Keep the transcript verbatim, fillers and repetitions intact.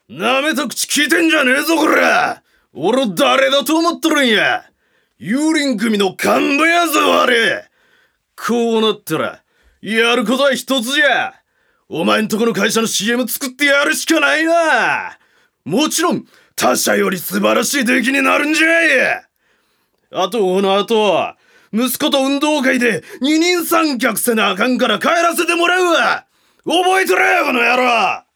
なめた口聞いてんじゃねえぞこら。俺誰だと思っとるんや。幽霊組の幹部やぞあれ。こうなったらやることは一つじゃ。お前んとこの会社の シーエム 作ってやるしかないな。もちろん他社より素晴らしい出来になるんじゃい。あとこの後息子と運動会で二人三脚せなあかんから帰らせてもらうわ。覚えとれよこの野郎。